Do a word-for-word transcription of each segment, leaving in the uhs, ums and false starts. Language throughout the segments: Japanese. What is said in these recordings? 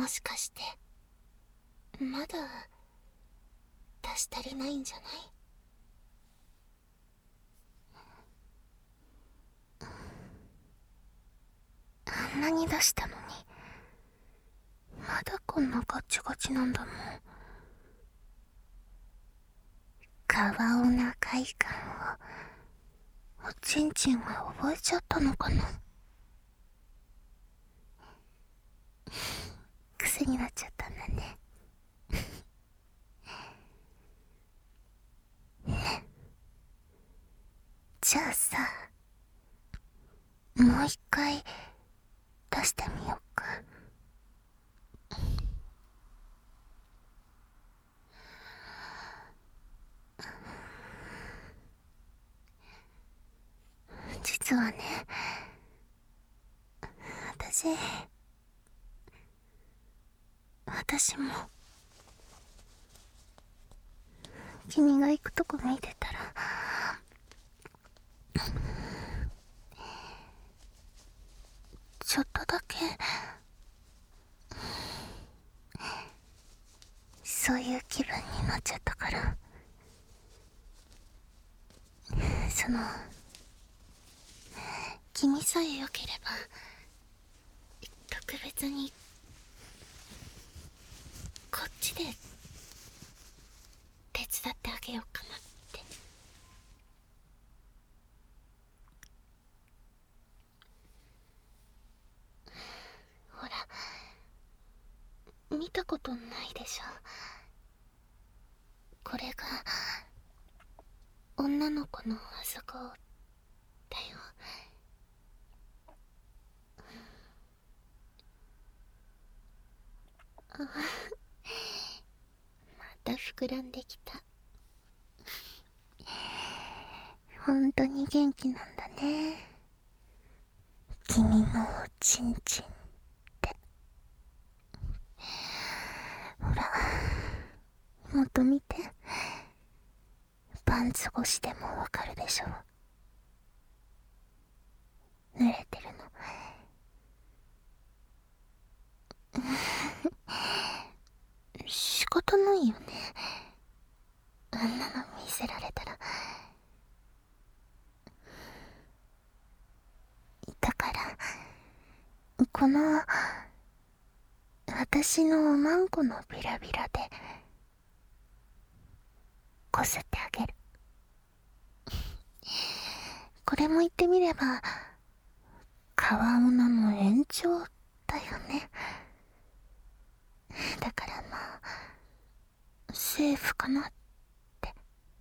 もしかしてまだ出し足りないんじゃない？あんなに出したのにまだこんなガチガチなんだもん。カワオな快感をおちんちんは覚えちゃったのかな。癖になっちゃったんだね。ね、じゃあさ、もう一回出してみようか。実はね、私私も君が行くとこ見てたらちょっとだけそういう気分になっちゃったから、その君さえ良ければ特別にこっちで手伝ってあげようかなって。ほら見たことないでしょ、これが女の子のあそこだよ。あ、また膨らんできた。本当に元気なんだね、君のおちんちんって。ほら、もっと見て、パンツ越しでもわかるでしょ、濡れてるの。仕方ないよね、あんなの見せられたら。だからこの私のおまんこのビラビラでこすってあげる。これも言ってみれば川女の延長だよね。だからまあセーフかなって。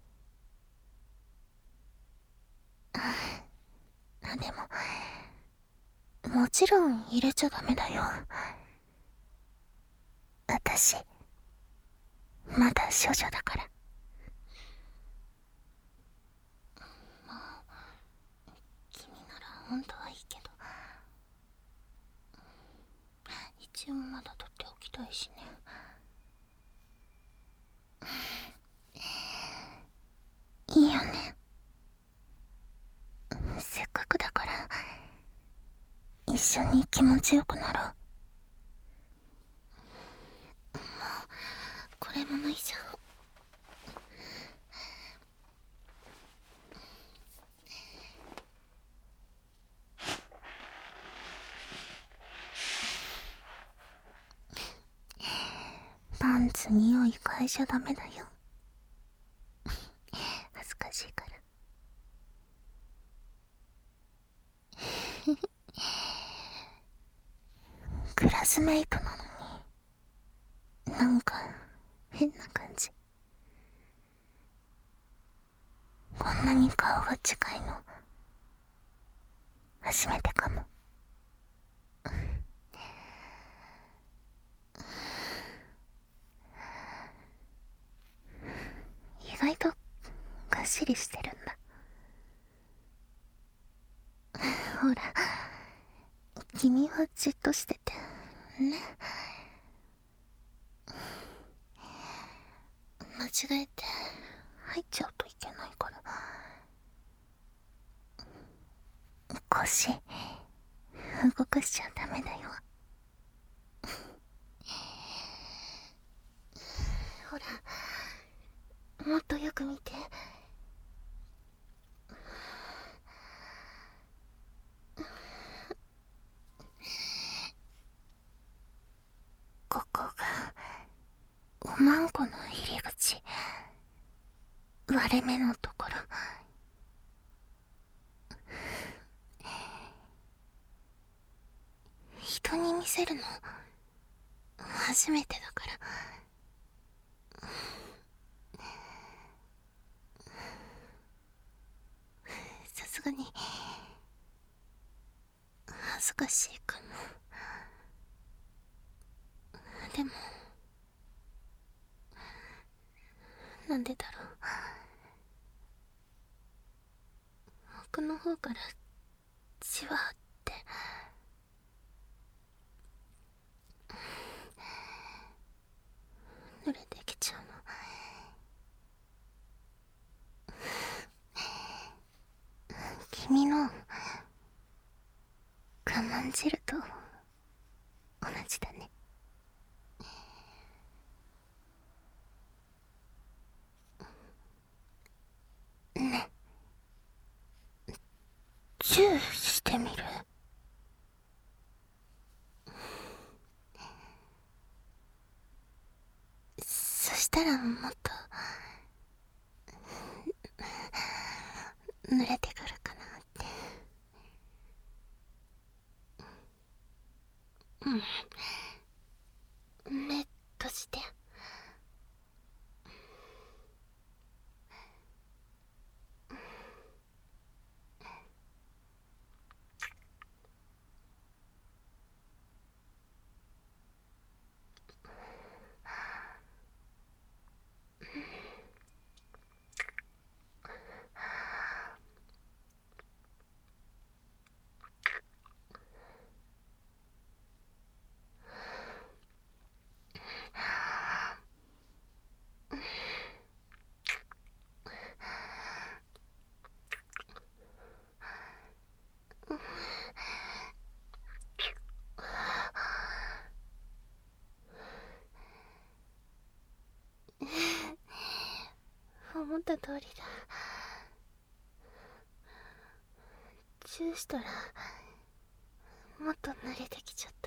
あ、でももちろん入れちゃダメだよ、私まだ処女だから。まあ君なら本当はいいけど、一応まだ取っておきたいしね。いいよね、せっかくだから一緒に気持ちよくなろう。もうこれも脱いじゃおう。パンツ匂い嗅いじゃダメだよ恥ずかしいから。クラスメイトなのになんか変な感じ。こんなに顔が近いの初めてかも。意外とがっしりしてるんだ。ほら君はじっとしててね、間違えて入っちゃうといけないから。腰動かしちゃダメだよ。 ほら、もっとよく見て。ここがおまんこの入り口、割れ目のところ。人に見せるの初めてだから。さすがに恥ずかしいかも。でもなんでだろう、奥の方からじわって濡れてきちゃうの。君の我慢汁と同じだね。ね、チューしてみる？そしたらもっと濡れてくるかなって。うん、目閉じて。思った通りだ。チューしたらもっと慣れてきちゃった。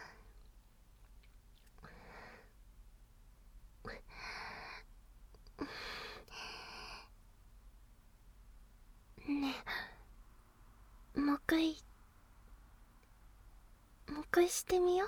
ねえ、もう一回もう一回してみよう。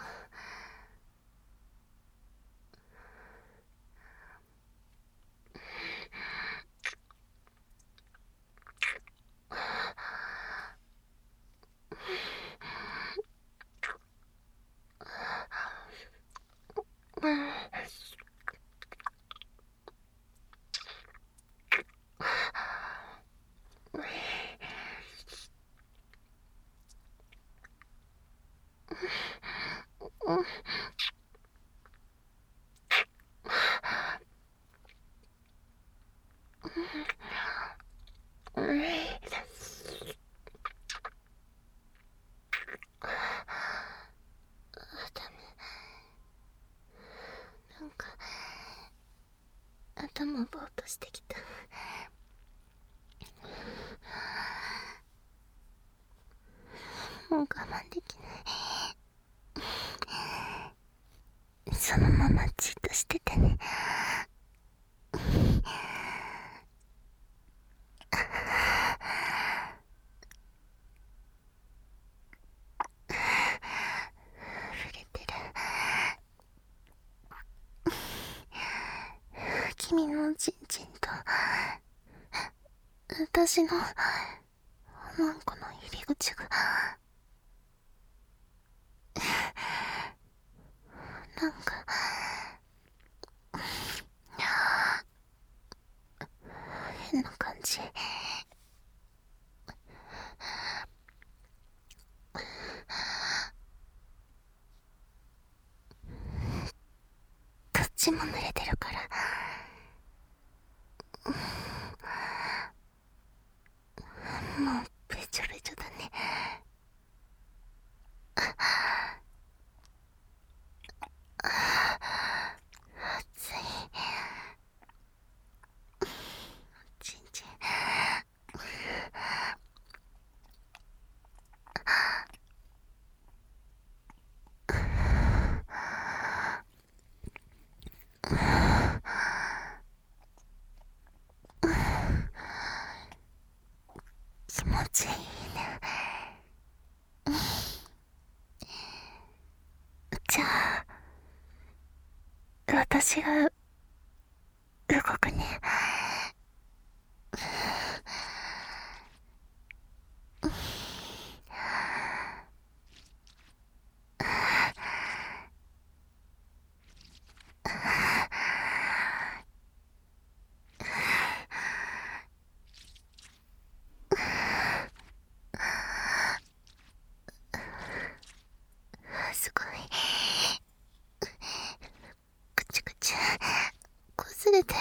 なんか頭ぼーっとしてきた。もう我慢できない。そのままじっとしててね。触れてる。君のちんちんと私のおまんこの入り口がなんか変な感じ。どっちも濡れてるから。もうべちょべちょだね。暑い。 私が動くね。すごい。くちゅくちゅ擦れてる。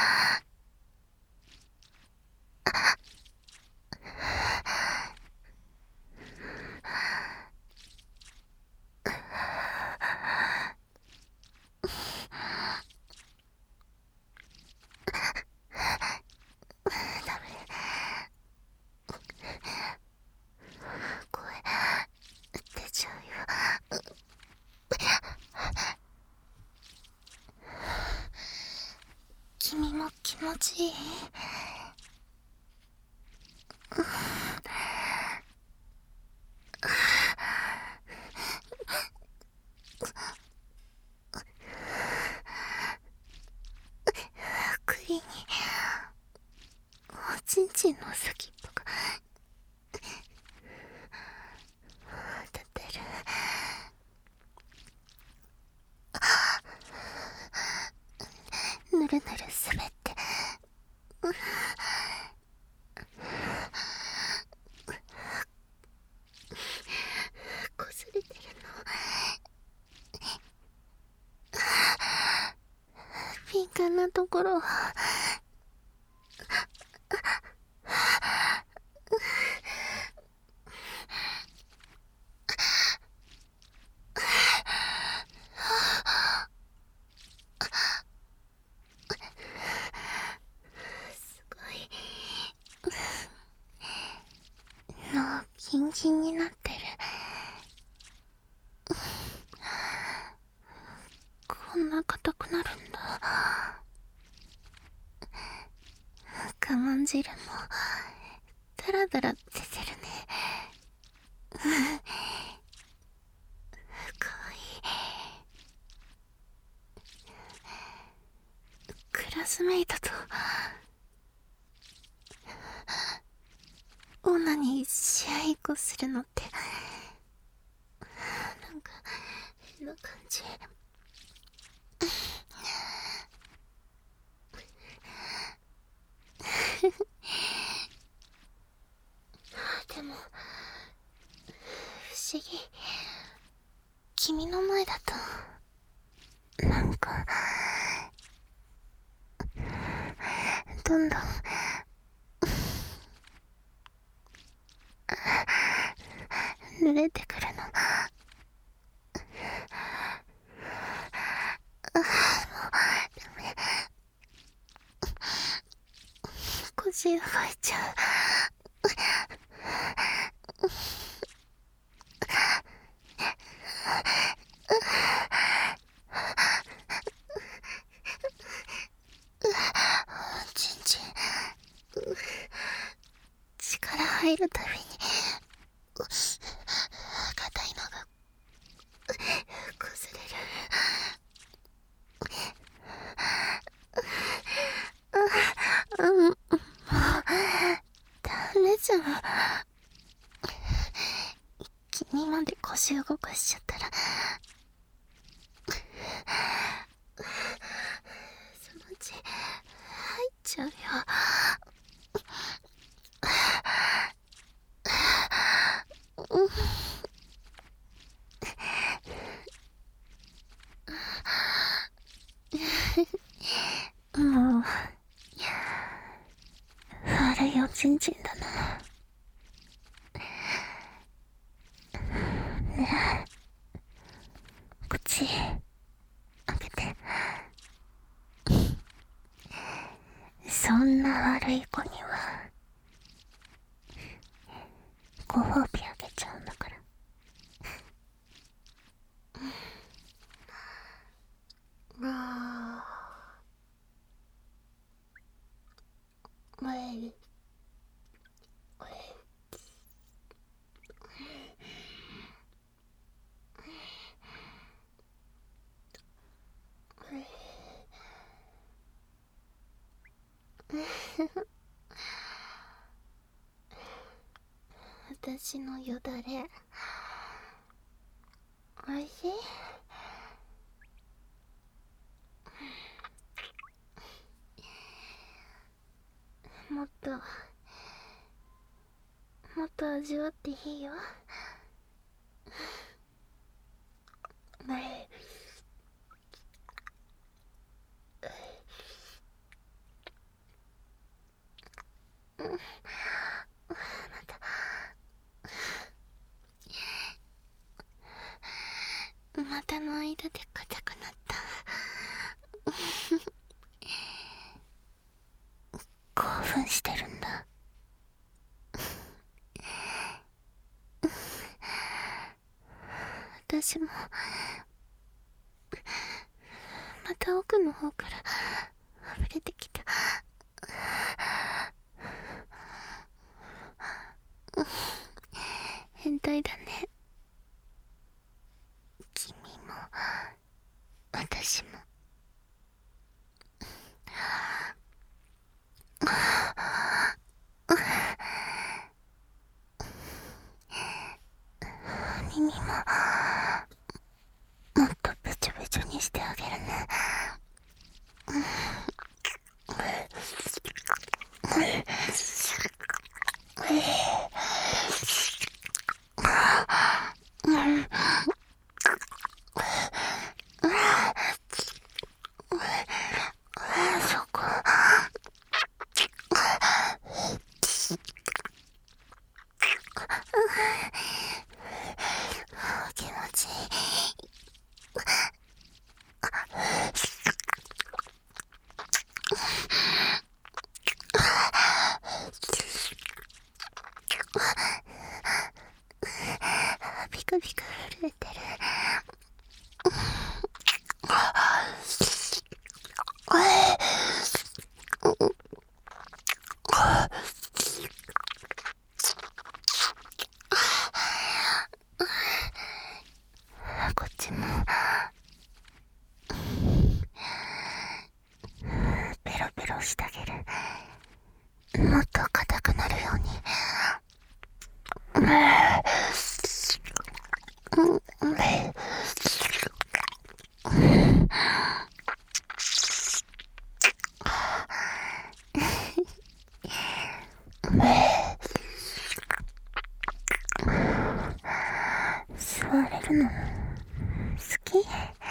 ダメ。声出ちゃうよ。君も気持ちいい？栗におちんちんの先っぽが出てる。ぬるぬる滑ってこすれてるの。敏感なところすごい脳キンキンになってる。こんな硬くなるんだ。我慢汁もダラダラ出てるね。かわいい。クラスメイトとオナに試合っこするのってなんか変な感じ。でも不思議、君の前だとなんかどんどん濡れてくるの。あ、もうダメ。腰動いちゃう。ちんちん力入るたびに硬いのが崩れる。うん、もうダメじゃん。君まで腰動かしちゃったらそのうち入っちゃうよ。もう悪いおちんちんだな。ねえ、口開けて。そんな悪い子にはご褒美あげちゃうんだから。ああ、前に私のよだれ。おいしい？もっともっと味わっていいよ。ねえ、うん、また股の間で硬くなった。興奮してるんだ。私もまた奥の方から溢れてきた。変態だね。君も私も。耳ももっとべちょべちょにしてあげるね。そこ気持ちいい。ピクピク震えてる。こっちもペロペロしてあげる。もっと硬くなるように。吸われるの好き？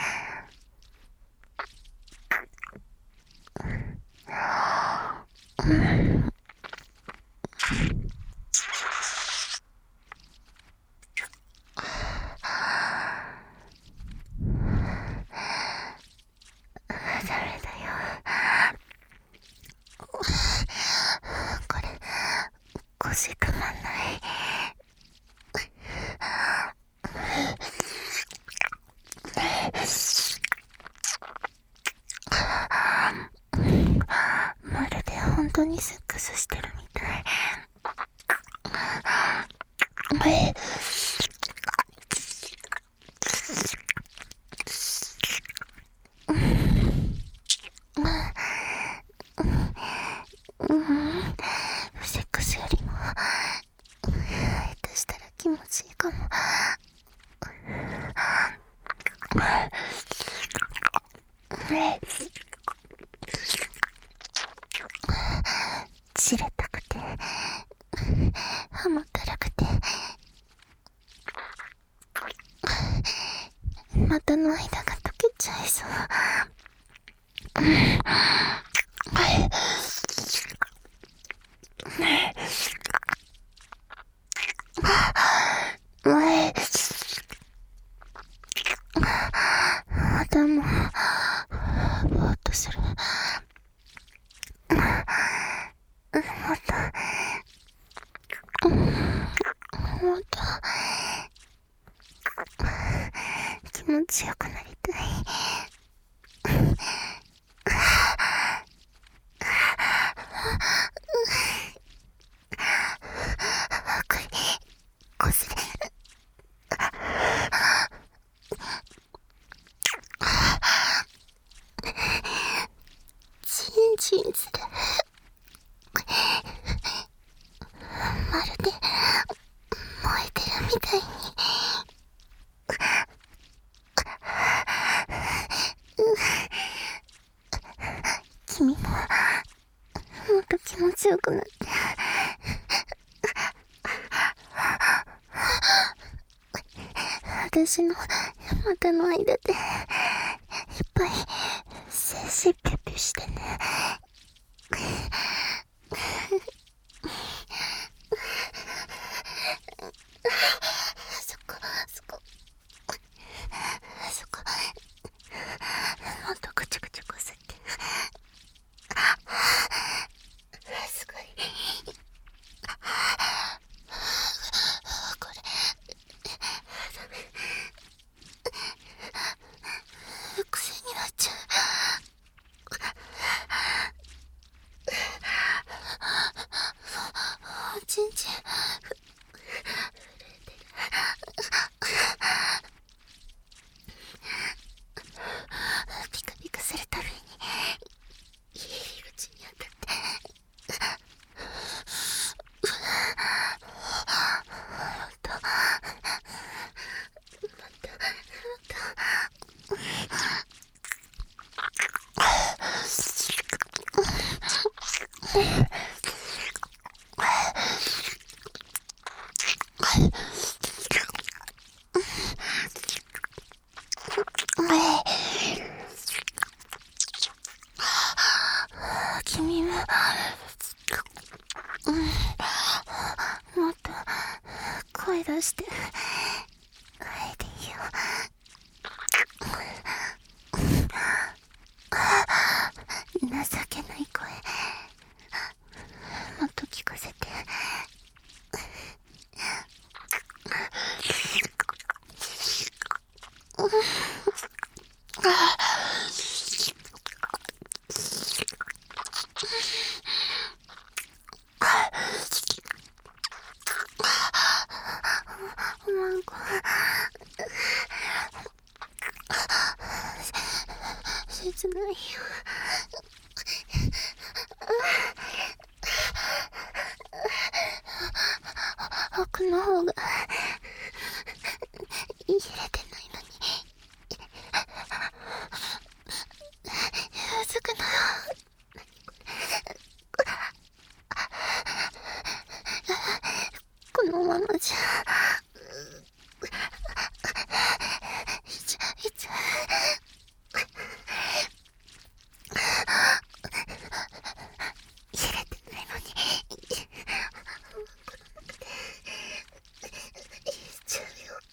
ダメだよ。これ腰くまんない。まるで本当にセックスしてるみたい。セックスよりも下手したら気持ちいいかも。知れたくて甘辛くて股の間が溶けちゃいそう。頭ぼーっとする。もっともっと気持ちよくなりたい。これこすれる。チンチンする。まるで痒くなって、私の股の間でいっぱい精子ピュピュしてね。そこそこそこ、もっとぐちゅぐちゅこすって、すごい、これダメ、癖になっちゃう。おちんちんピカピカするたびに入り口に当たって、ほんとまたまた君も、うん、もっと声出してあえていいよ。情けない声もっと聞かせて。おまんこ切ないよ。奥の方が入れてないのに薄くな。このままじゃいちゃいちゃ入れてないのにこの中で入れちゃうよ。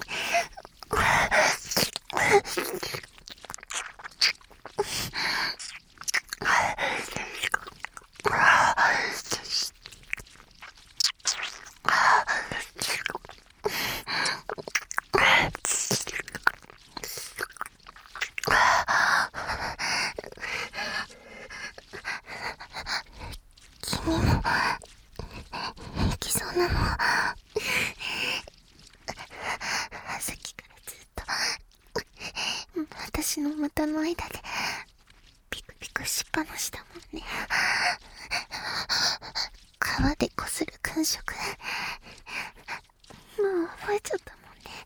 君も行きそうなの？さっきからずっと私の股の間でピクピクしっぱなしだもんね。皮でこする感触もう覚えちゃったもんね。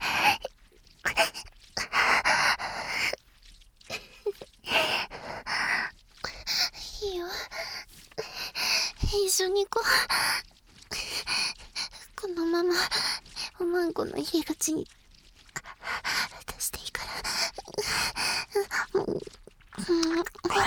いいよ、一緒に行こう。このままおまんこの入り口に出していいから。うんうん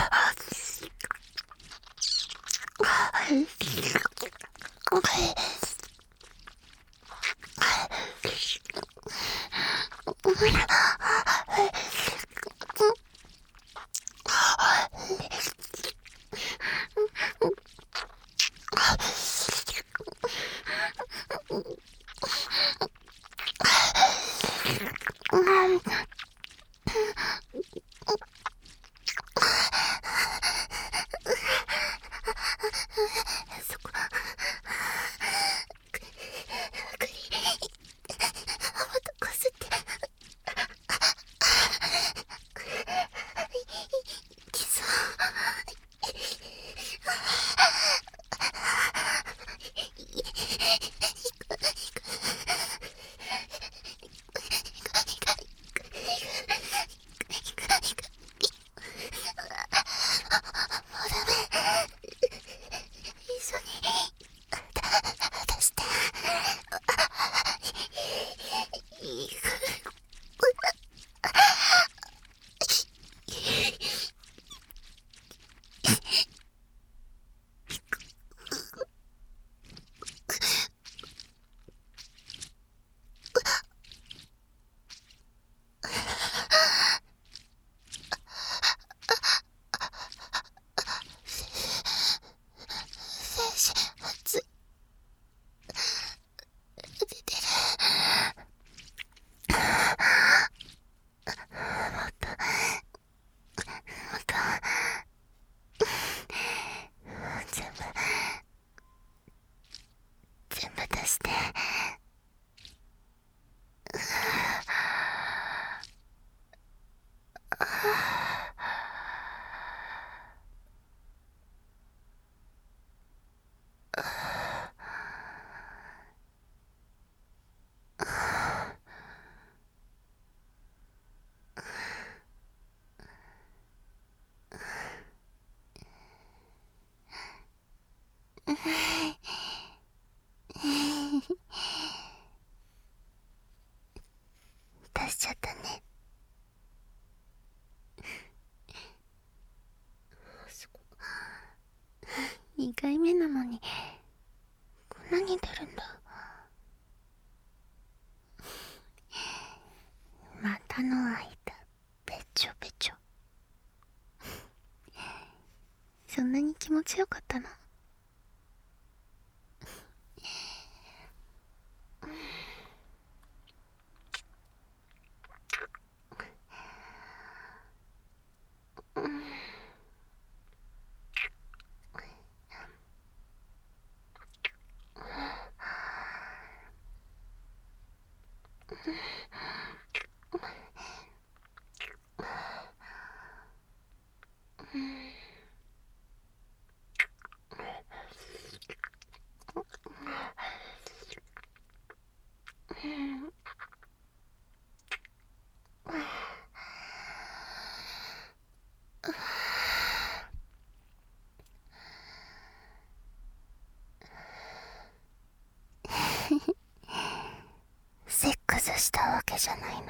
そこくりまたこすってきそう。 にかいめなのにこんなに出るんだ。股の間べちょべちょ。そんなに気持ちよかったの？セックスしたわけじゃないのに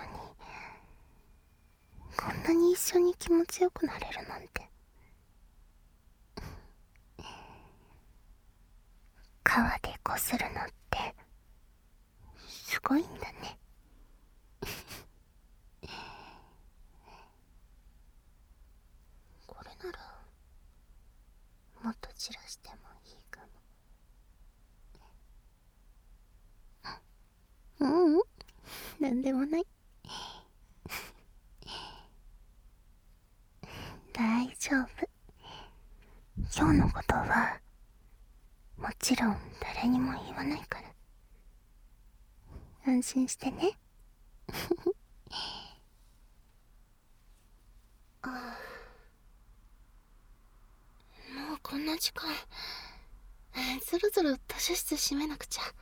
こんなに一緒に気持ちよくなれるなんて。川でこするのってすごいんだね。これならもっと散らしてもいいかも。ううん、なんでもない。大丈夫。今日のことはもちろん誰にも言わないから安心してね。ああ、もうこんな時間。そろそろ図書室閉めなくちゃ。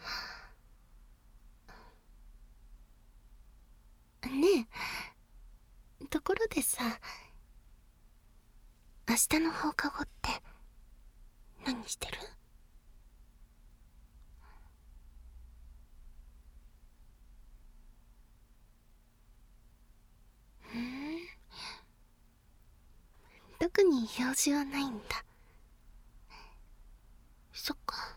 ねえ、ところでさ、明日の放課後って何してる？ふーん、特に用事はないんだ。そっか。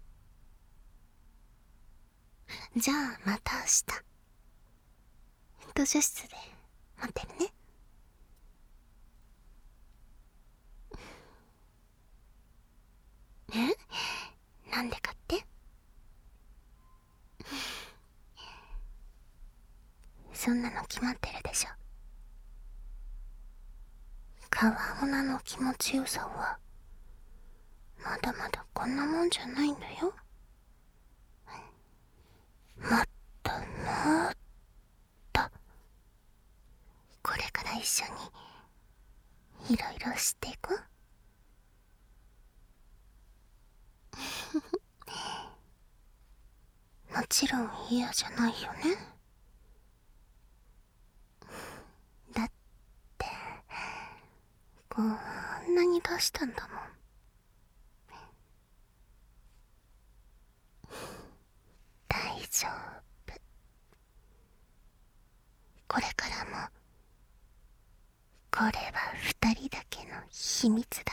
じゃあまた明日図書室で待ってるね。え？なんでかって？そんなの決まってるでしょ。川女の気持ちよさはまだまだこんなもんじゃないんだよ。もっともっとこれから一緒にいろいろしていこう。もちろん嫌じゃないよね。だってこんなに出したんだもん。大丈夫。これからもこれは二人だけの秘密だ